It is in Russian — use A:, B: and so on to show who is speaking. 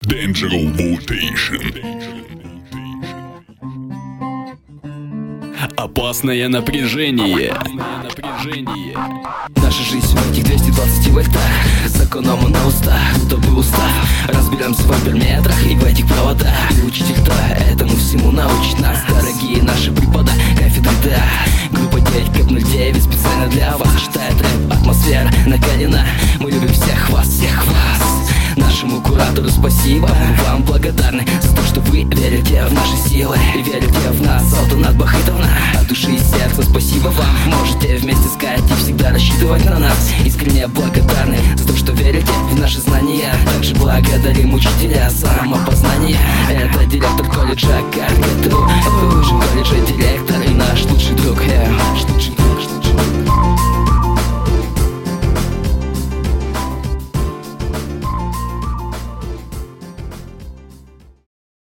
A: Danger Votation.
B: Опасное напряжение.
C: Наша жизнь в этих 220 вольтах, законом на устах, чтобы устав. Разберемся в амперметрах и в этих проводах. И учитель, кто этому всему научит нас. Дорогие наши препода, кафедры, да. Группа 9, специально для вас. Читает рэп, атмосфера накалена. Мы любим всех вас. Нашему куратору спасибо, мы вам благодарны за то, что вы верите в наши силы и верите в нас. Салтанат Бахытовна, от души и сердца спасибо вам. Можете вместе сказать и всегда рассчитывать на нас. Искренне благодарны за то, что верите в наши знания. Также благодарим учителя самопознания. Это директор колледжа КГТУ, это уже колледжа директор и наш лучший друг.